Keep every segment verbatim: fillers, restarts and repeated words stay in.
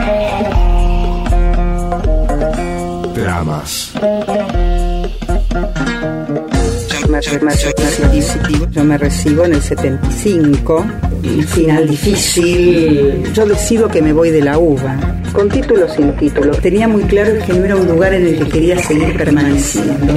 Dramas. Yo me recibo en el setenta y cinco, un final difícil. Yo decido que me voy de la U B A, con título o sin título. Tenía muy claro que no era un lugar en el que quería seguir permaneciendo.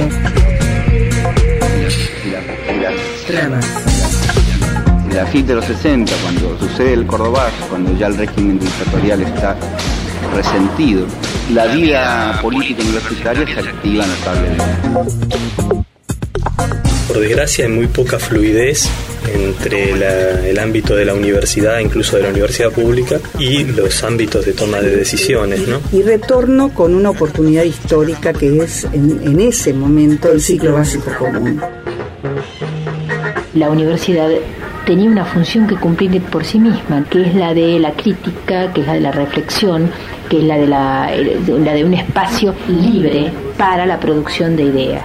Dramas. A fin de los sesenta, cuando sucede el Cordobazo, cuando ya el régimen dictatorial está resentido, la vida política universitaria se activa notablemente. Por desgracia hay muy poca fluidez entre la, el ámbito de la universidad, incluso de la universidad pública, y los ámbitos de toma de decisiones, ¿no? Y retorno con una oportunidad histórica que es en, en ese momento el ciclo básico común. La universidad tenía una función que cumplir por sí misma, que es la de la crítica, que es la de la reflexión, que es la de, la, la de un espacio libre para la producción de ideas.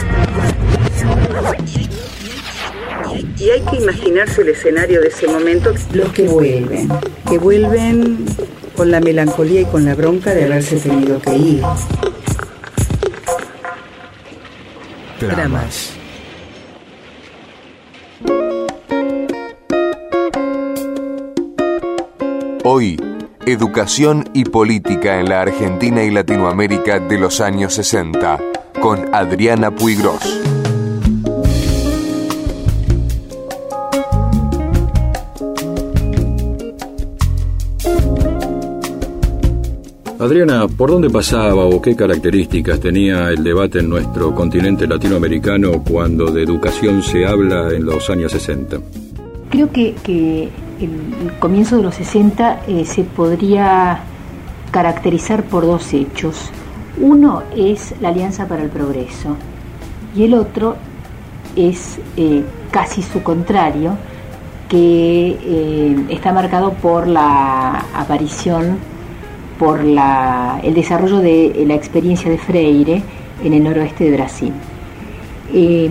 Y hay que imaginarse el escenario de ese momento. Los que vuelven, que vuelven con la melancolía y con la bronca de haberse tenido que ir. Dramas. Hoy, educación y política en la Argentina y Latinoamérica de los años sesenta, con Adriana Puigros. Adriana, ¿por dónde pasaba o qué características tenía el debate en nuestro continente latinoamericano cuando de educación se habla en los años sesenta? Creo que, que el comienzo de los sesenta eh, se podría caracterizar por dos hechos. Uno es la Alianza para el Progreso y el otro es eh, casi su contrario, que eh, está marcado por la aparición, por la, el desarrollo de la experiencia de Freire en el noroeste de Brasil. Eh,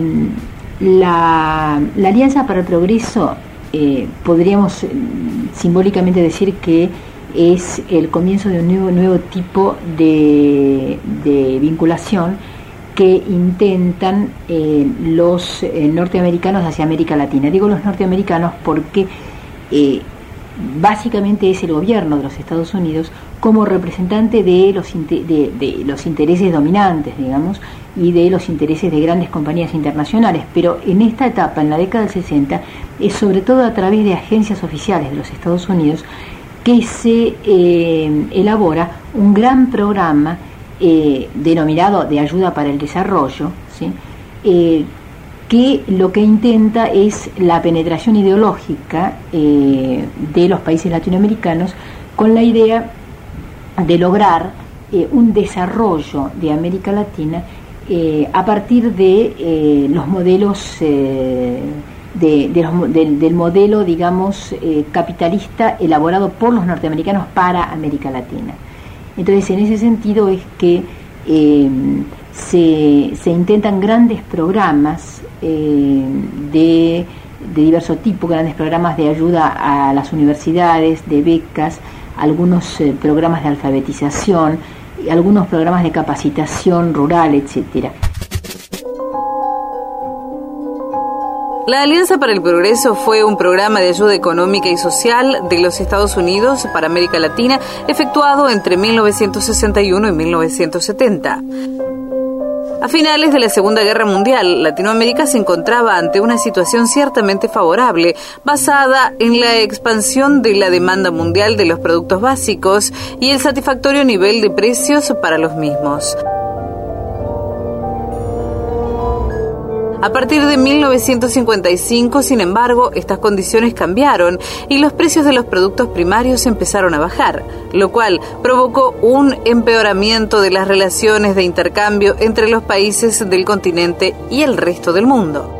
la, la Alianza para el Progreso eh, podríamos simbólicamente decir que es el comienzo de un nuevo, nuevo tipo de, de vinculación que intentan eh, los eh, norteamericanos hacia América Latina. Digo los norteamericanos porque eh, básicamente es el gobierno de los Estados Unidos como representante de los, de, de los intereses dominantes, digamos, y de los intereses de grandes compañías internacionales. Pero en esta etapa, en la década del sesenta, es sobre todo a través de agencias oficiales de los Estados Unidos que se eh, elabora un gran programa eh, denominado de ayuda para el desarrollo, ¿sí? eh, que lo que intenta es la penetración ideológica eh, de los países latinoamericanos con la idea de lograr eh, un desarrollo de América Latina eh, a partir de eh, los modelos eh, de, de los, de, del modelo, digamos, eh, capitalista elaborado por los norteamericanos para América Latina. Entonces, en ese sentido es que eh, se, se intentan grandes programas eh, de, de diverso tipo, grandes programas de ayuda a las universidades, de becas, algunos eh, programas de alfabetización, algunos programas de capacitación rural, etcétera. La Alianza para el Progreso fue un programa de ayuda económica y social de los Estados Unidos para América Latina efectuado entre mil novecientos sesenta y uno y mil novecientos setenta. A finales de la Segunda Guerra Mundial, Latinoamérica se encontraba ante una situación ciertamente favorable, basada en la expansión de la demanda mundial de los productos básicos y el satisfactorio nivel de precios para los mismos. A partir de mil novecientos cincuenta y cinco, sin embargo, estas condiciones cambiaron y los precios de los productos primarios empezaron a bajar, lo cual provocó un empeoramiento de las relaciones de intercambio entre los países del continente y el resto del mundo.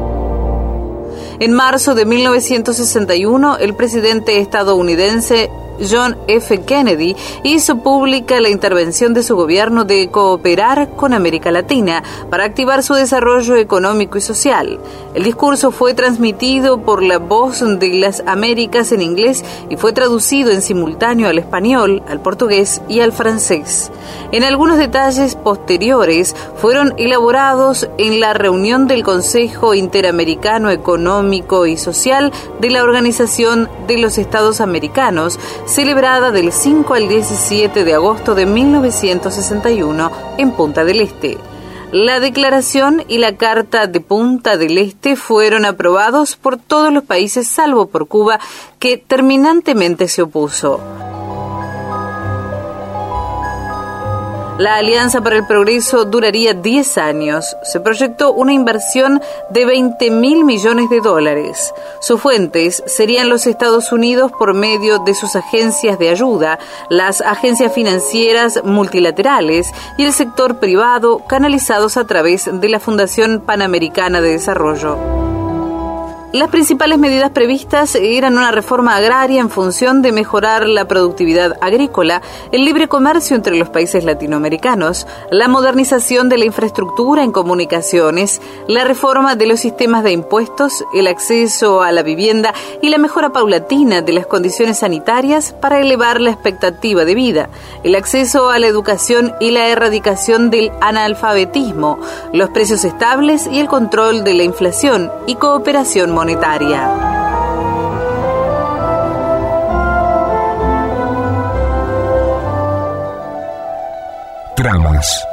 En marzo de mil novecientos sesenta y uno, el presidente estadounidense John F. Kennedy hizo pública la intervención de su gobierno de cooperar con América Latina para activar su desarrollo económico y social. El discurso fue transmitido por La Voz de las Américas en inglés y fue traducido en simultáneo al español, al portugués y al francés. En algunos detalles posteriores fueron elaborados en la reunión del Consejo Interamericano Económico y Social de la Organización de los Estados Americanos, celebrada del cinco al diecisiete de agosto de mil novecientos sesenta y uno en Punta del Este. La declaración y la Carta de Punta del Este fueron aprobados por todos los países salvo por Cuba, que terminantemente se opuso. La Alianza para el Progreso duraría diez años. Se proyectó una inversión de veinte mil millones de dólares. Sus fuentes serían los Estados Unidos por medio de sus agencias de ayuda, las agencias financieras multilaterales y el sector privado, canalizados a través de la Fundación Panamericana de Desarrollo. Las principales medidas previstas eran una reforma agraria en función de mejorar la productividad agrícola, el libre comercio entre los países latinoamericanos, la modernización de la infraestructura en comunicaciones, la reforma de los sistemas de impuestos, el acceso a la vivienda y la mejora paulatina de las condiciones sanitarias para elevar la expectativa de vida, el acceso a la educación y la erradicación del analfabetismo, los precios estables y el control de la inflación y cooperación monetaria. monetaria. Tramas.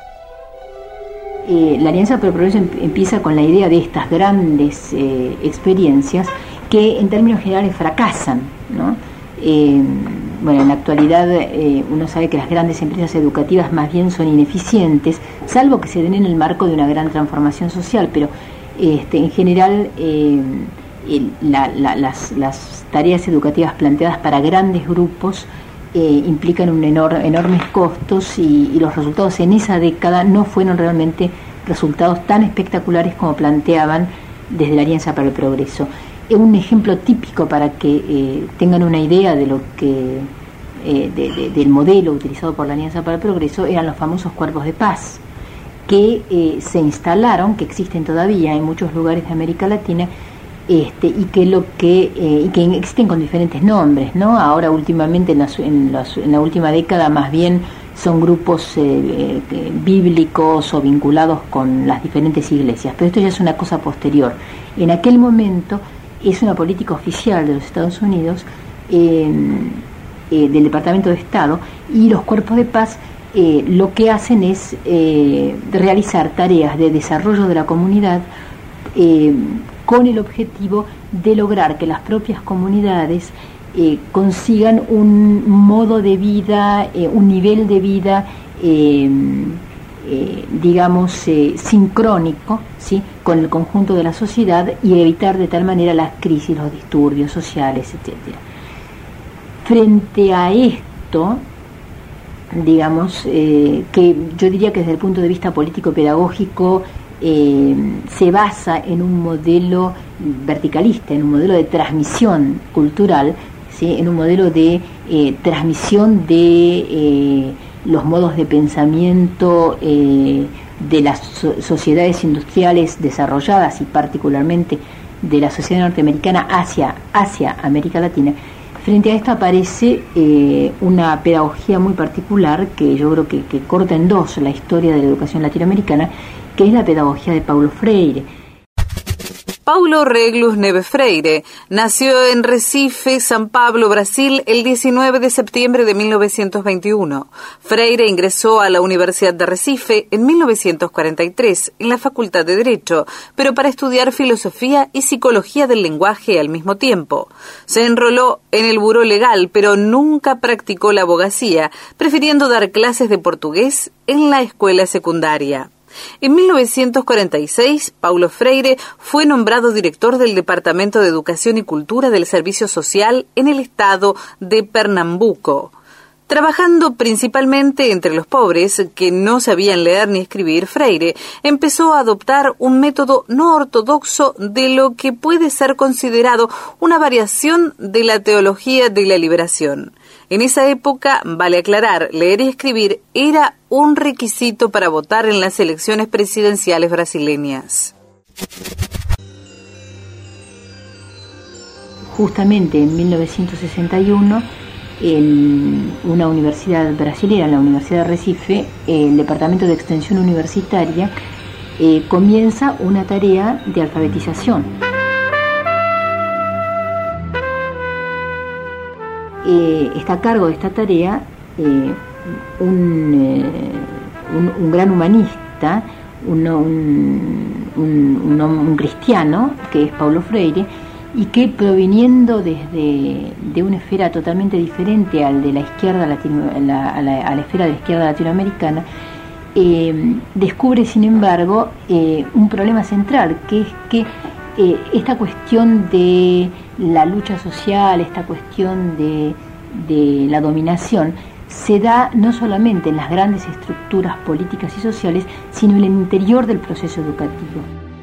Eh, la Alianza para el Progreso em- empieza con la idea de estas grandes eh, experiencias que en términos generales fracasan, ¿no? Eh, bueno, en la actualidad eh, uno sabe que las grandes empresas educativas más bien son ineficientes, salvo que se den en el marco de una gran transformación social, pero Este, en general eh, el, la, la, las, las tareas educativas planteadas para grandes grupos eh, implican un enor, enormes costos y, y los resultados en esa década no fueron realmente resultados tan espectaculares como planteaban desde la Alianza para el Progreso. Un ejemplo típico para que eh, tengan una idea de lo que eh, de, de, del modelo utilizado por la Alianza para el Progreso eran los famosos cuerpos de paz, que eh, se instalaron, que existen todavía en muchos lugares de América Latina, este, y que lo que eh, y que existen con diferentes nombres, ¿no? Ahora últimamente en la, en, los, en la última década más bien son grupos eh, eh, bíblicos o vinculados con las diferentes iglesias, pero esto ya es una cosa posterior. En aquel momento es una política oficial de los Estados Unidos, eh, eh, del Departamento de Estado, y los cuerpos de paz Eh, lo que hacen es eh, realizar tareas de desarrollo de la comunidad eh, con el objetivo de lograr que las propias comunidades eh, consigan un modo de vida, eh, un nivel de vida, eh, eh, digamos, eh, sincrónico, ¿sí?, con el conjunto de la sociedad y evitar de tal manera las crisis, los disturbios sociales, etcétera. Frente a esto, digamos, eh, que yo diría que desde el punto de vista político-pedagógico eh, se basa en un modelo verticalista, en un modelo de transmisión cultural, ¿sí?, en un modelo de eh, transmisión de eh, los modos de pensamiento eh, de las so- sociedades industriales desarrolladas y particularmente de la sociedad norteamericana hacia, hacia América Latina. Frente a esto aparece eh, una pedagogía muy particular que yo creo que, que corta en dos la historia de la educación latinoamericana, que es la pedagogía de Paulo Freire. Paulo Reglus Neves Freire nació en Recife, San Pablo, Brasil, el diecinueve de septiembre de mil novecientos veintiuno. Freire ingresó a la Universidad de Recife en mil novecientos cuarenta y tres en la Facultad de Derecho, pero para estudiar filosofía y psicología del lenguaje al mismo tiempo. Se enroló en el buró legal, pero nunca practicó la abogacía, prefiriendo dar clases de portugués en la escuela secundaria. En mil novecientos cuarenta y seis, Paulo Freire fue nombrado director del Departamento de Educación y Cultura del Servicio Social en el estado de Pernambuco. Trabajando principalmente entre los pobres que no sabían leer ni escribir, Freire empezó a adoptar un método no ortodoxo de lo que puede ser considerado una variación de la teología de la liberación. En esa época, vale aclarar, leer y escribir era un requisito para votar en las elecciones presidenciales brasileñas. Justamente en mil novecientos sesenta y uno, en una universidad brasileña, la Universidad de Recife, el Departamento de Extensión Universitaria eh, comienza una tarea de alfabetización. Eh, está a cargo de esta tarea eh, un, eh, un, un gran humanista, un, un, un, un cristiano, que es Paulo Freire, y que, proviniendo desde de una esfera totalmente diferente al de la izquierda latino, la, a, la, a la esfera de la izquierda latinoamericana, eh, descubre, sin embargo, eh, un problema central, que es que eh, esta cuestión de la lucha social, esta cuestión de, de la dominación, se da no solamente en las grandes estructuras políticas y sociales, sino en el interior del proceso educativo.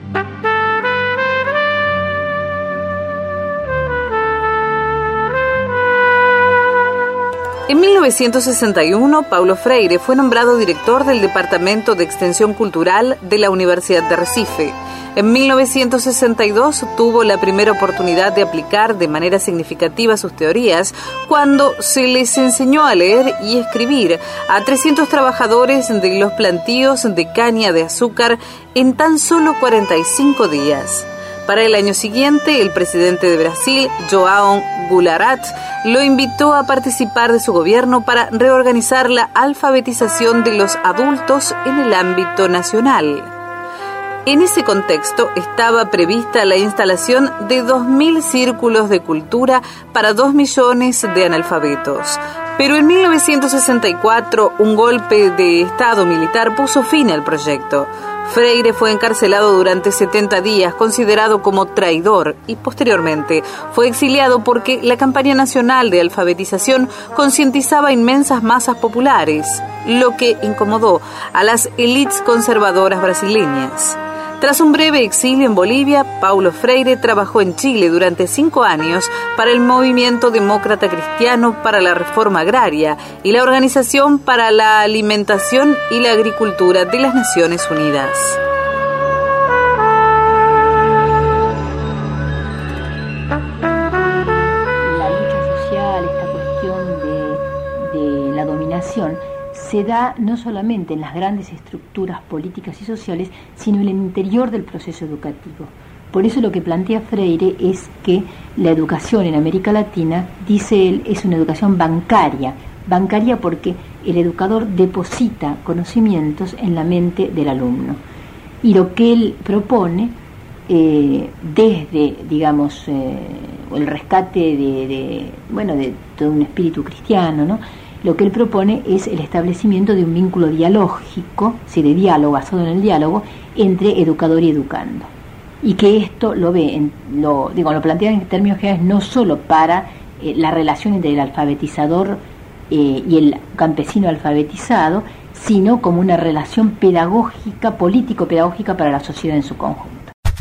En mil novecientos sesenta y uno, Paulo Freire fue nombrado director del Departamento de Extensión Cultural de la Universidad de Recife. En mil novecientos sesenta y dos tuvo la primera oportunidad de aplicar de manera significativa sus teorías cuando se les enseñó a leer y escribir a trescientos trabajadores de los plantíos de caña de azúcar en tan solo cuarenta y cinco días. Para el año siguiente, el presidente de Brasil, João Goulart, lo invitó a participar de su gobierno para reorganizar la alfabetización de los adultos en el ámbito nacional. En ese contexto estaba prevista la instalación de dos mil círculos de cultura para dos millones de analfabetos. Pero en mil novecientos sesenta y cuatro, un golpe de Estado militar puso fin al proyecto. Freire fue encarcelado durante setenta días, considerado como traidor, y posteriormente fue exiliado porque la campaña nacional de alfabetización concientizaba inmensas masas populares, lo que incomodó a las élites conservadoras brasileñas. Tras un breve exilio en Bolivia, Paulo Freire trabajó en Chile durante cinco años para el Movimiento Demócrata Cristiano para la Reforma Agraria y la Organización para la Alimentación y la Agricultura de las Naciones Unidas. La lucha social, esta cuestión de, de la dominación, se da no solamente en las grandes estructuras políticas y sociales, sino en el interior del proceso educativo. Por eso lo que plantea Freire es que la educación en América Latina, dice él, es una educación bancaria. Bancaria porque el educador deposita conocimientos en la mente del alumno. Y lo que él propone, eh, desde, digamos, eh, el rescate de, de, bueno, de todo un espíritu cristiano, ¿no?, lo que él propone es el establecimiento de un vínculo dialógico, sí, de diálogo, basado en el diálogo, entre educador y educando. Y que esto lo ve, en, lo, digo, lo plantea en términos generales no solo para eh, la relación entre el alfabetizador eh, y el campesino alfabetizado, sino como una relación pedagógica, político-pedagógica para la sociedad en su conjunto.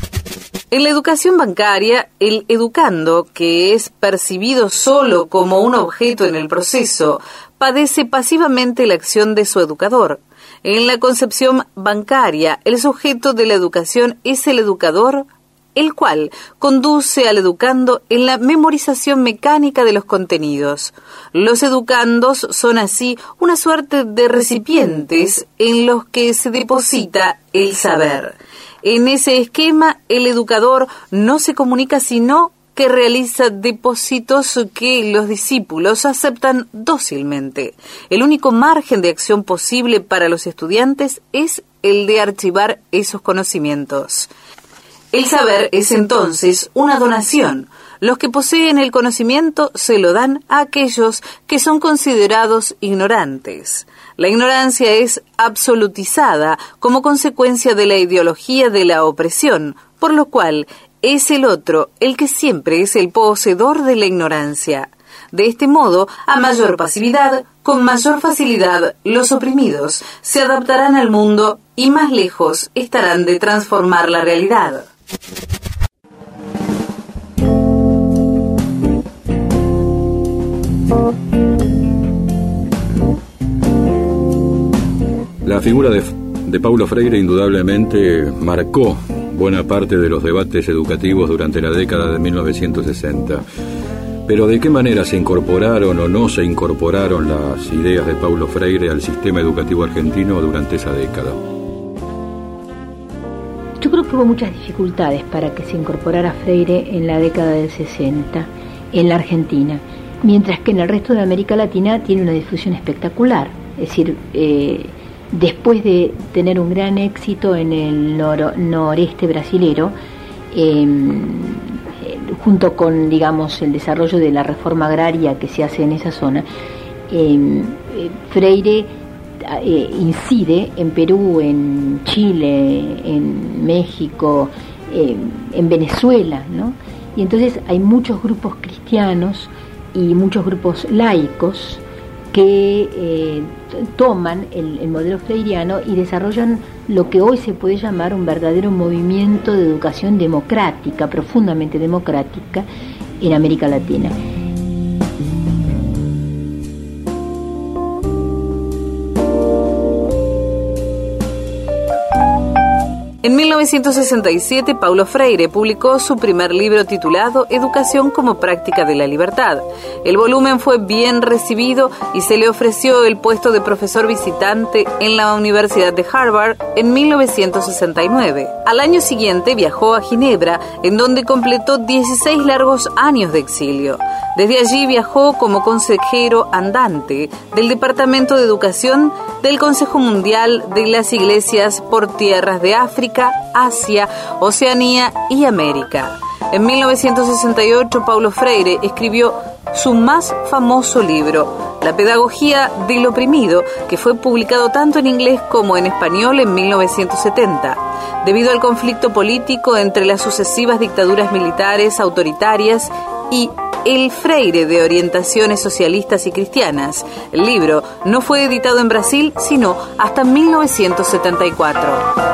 En la educación bancaria, el educando, que es percibido solo como un objeto en el proceso, padece pasivamente la acción de su educador. En la concepción bancaria, el sujeto de la educación es el educador, el cual conduce al educando en la memorización mecánica de los contenidos. Los educandos son así una suerte de recipientes en los que se deposita el saber. En ese esquema, el educador no se comunica sino que realiza depósitos que los discípulos aceptan dócilmente. El único margen de acción posible para los estudiantes es el de archivar esos conocimientos. El saber es entonces una donación. Los que poseen el conocimiento se lo dan a aquellos que son considerados ignorantes. La ignorancia es absolutizada como consecuencia de la ideología de la opresión, por lo cual es el otro el que siempre es el poseedor de la ignorancia. De este modo, a mayor pasividad, con mayor facilidad los oprimidos se adaptarán al mundo y más lejos estarán de transformar la realidad. La figura de, de Paulo Freire indudablemente marcó buena parte de los debates educativos durante la década de mil novecientos sesenta. Pero ¿de qué manera se incorporaron o no se incorporaron las ideas de Paulo Freire al sistema educativo argentino durante esa década? Yo creo que hubo muchas dificultades para que se incorporara Freire en la década del sesenta en la Argentina, mientras que en el resto de América Latina tiene una difusión espectacular. Es decir, eh, después de tener un gran éxito en el nor- noreste brasilero, eh, junto con, digamos, el desarrollo de la reforma agraria que se hace en esa zona, eh, Freire eh, incide en Perú, en Chile, en México, eh, en Venezuela, ¿no? Y entonces hay muchos grupos cristianos y muchos grupos laicos que eh, toman el, el modelo freiriano y desarrollan lo que hoy se puede llamar un verdadero movimiento de educación democrática, profundamente democrática, en América Latina. En mil novecientos sesenta y siete, Paulo Freire publicó su primer libro titulado Educación como práctica de la libertad. El volumen fue bien recibido y se le ofreció el puesto de profesor visitante en la Universidad de Harvard en mil novecientos sesenta y nueve. Al año siguiente viajó a Ginebra, en donde completó dieciséis largos años de exilio. Desde allí viajó como consejero andante del Departamento de Educación del Consejo Mundial de las Iglesias por tierras de África, Asia, Oceanía y América. En mil novecientos sesenta y ocho, Paulo Freire escribió su más famoso libro, La Pedagogía del Oprimido, que fue publicado tanto en inglés como en español en mil novecientos setenta. Debido al conflicto político entre las sucesivas dictaduras militares autoritarias y el Freire de orientaciones socialistas y cristianas, el libro no fue editado en Brasil sino hasta mil novecientos setenta y cuatro.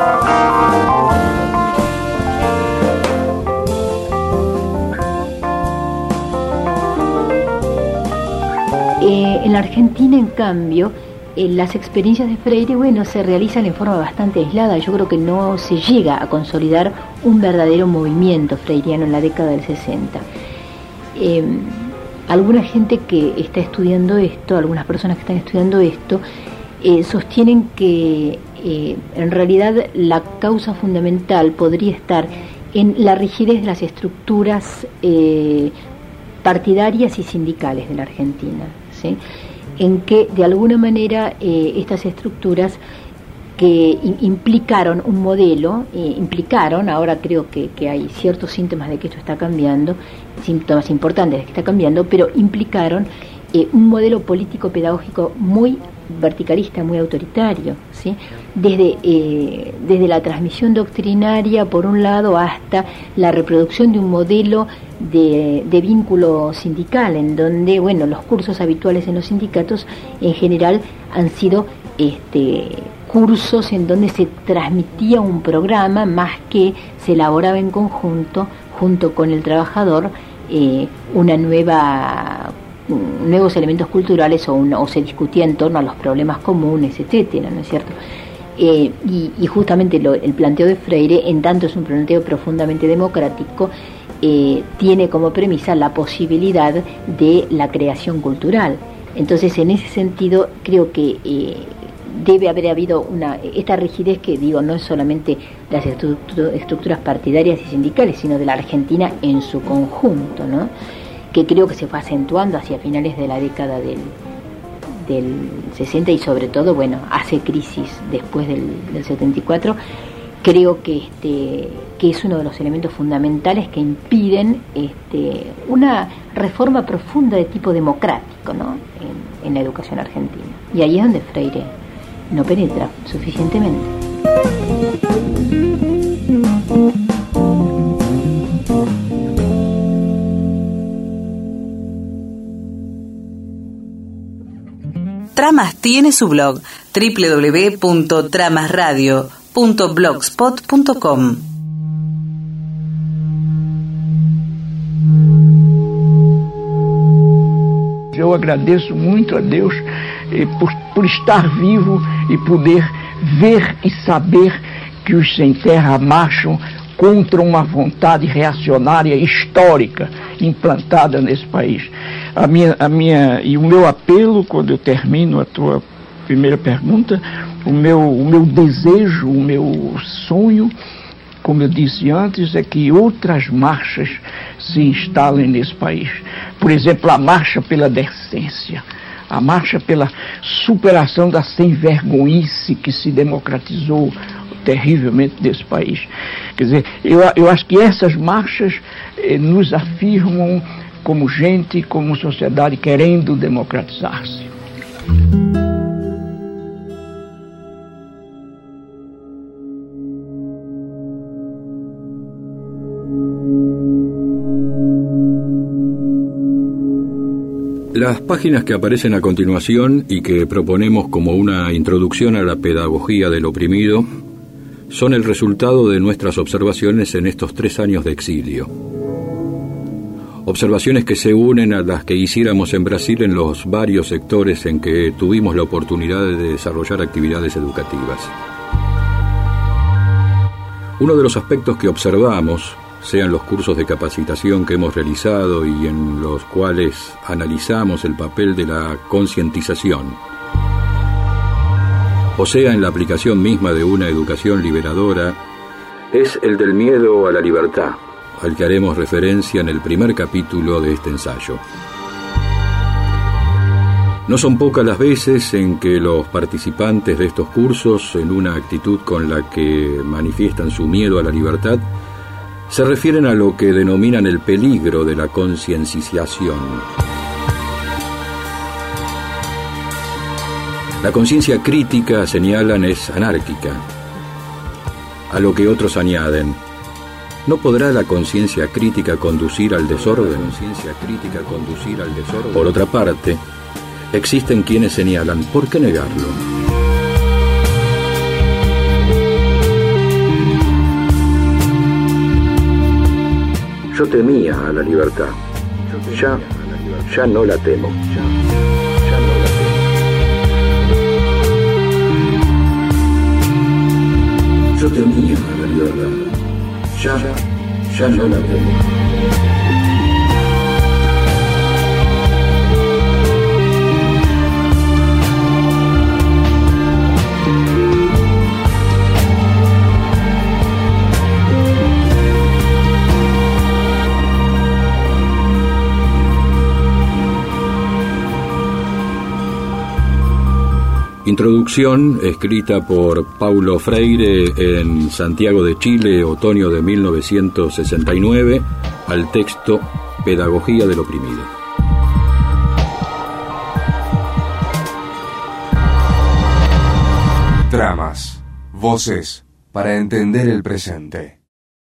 Eh, en la Argentina, en cambio, eh, las experiencias de Freire, bueno, se realizan en forma bastante aislada. Yo creo que no se llega a consolidar un verdadero movimiento freiriano en la década del sesenta. Eh, alguna gente que está estudiando esto, algunas personas que están estudiando esto, eh, sostienen que eh, en realidad la causa fundamental podría estar en la rigidez de las estructuras eh, partidarias y sindicales de la Argentina, ¿sí? En que de alguna manera eh, estas estructuras que implicaron un modelo, eh, implicaron, ahora creo que, que hay ciertos síntomas de que esto está cambiando, síntomas importantes de que está cambiando, pero implicaron eh, un modelo político-pedagógico muy verticalista, muy autoritario, ¿sí? Desde, eh, desde la transmisión doctrinaria, por un lado, hasta la reproducción de un modelo de, de vínculo sindical, en donde, bueno, los cursos habituales en los sindicatos, en general, han sido este cursos en donde se transmitía un programa más que se elaboraba en conjunto junto con el trabajador eh, una nueva nuevos elementos culturales o, un, o se discutía en torno a los problemas comunes, etcétera, ¿no es cierto? Eh, y, y justamente lo, el planteo de Freire, en tanto es un planteo profundamente democrático, eh, tiene como premisa la posibilidad de la creación cultural. Entonces, en ese sentido, creo que eh, debe haber habido una esta rigidez que, digo, no es solamente las estructu- estructuras partidarias y sindicales, sino de la Argentina en su conjunto, ¿no? Que creo que se fue acentuando hacia finales de la década del, del sesenta y sobre todo, bueno, hace crisis después del, del setenta y cuatro. Creo que este que es uno de los elementos fundamentales que impiden este una reforma profunda de tipo democrático, ¿no? en, en la educación argentina. Y ahí es donde Freire no penetra suficientemente. Tramas tiene su blog doble u doble u doble u punto tramas radio punto blogspot punto com. Eu agradeço muito a Deus eh, por, por estar vivo e poder ver e saber que os sem terra marcham contra uma vontade reacionária histórica implantada nesse país. A minha, a minha, e o meu apelo, quando eu termino a tua primeira pergunta, o meu, o meu desejo, o meu sonho, como eu disse antes, é que outras marchas se instalem nesse país. Por exemplo, a marcha pela decência, a marcha pela superação da sem-vergonhice que se democratizou terrivelmente desse país. Quer dizer, eu, eu acho que essas marchas eh, nos afirmam como gente, como sociedade querendo democratizar-se. Las páginas que aparecen a continuación y que proponemos como una introducción a la pedagogía del oprimido son el resultado de nuestras observaciones en estos tres años de exilio. Observaciones que se unen a las que hiciéramos en Brasil en los varios sectores en que tuvimos la oportunidad de desarrollar actividades educativas. Uno de los aspectos que observamos, sean los cursos de capacitación que hemos realizado y en los cuales analizamos el papel de la concientización, o sea, en la aplicación misma de una educación liberadora, es el del miedo a la libertad, al que haremos referencia en el primer capítulo de este ensayo. No son pocas las veces en que los participantes de estos cursos, en una actitud con la que manifiestan su miedo a la libertad, se refieren a lo que denominan el peligro de la concienciación. La conciencia crítica, señalan, es anárquica, a lo que otros añaden: ¿no podrá la conciencia crítica conducir al desorden? Por otra parte, existen quienes señalan: ¿por qué negarlo? Yo temía a la libertad. Ya, ya no la temo. Yo temía a la libertad. Ya, ya no la temo. Introducción escrita por Paulo Freire en Santiago de Chile, otoño de mil novecientos sesenta y nueve, al texto Pedagogía del oprimido. Tramas, voces para entender el presente.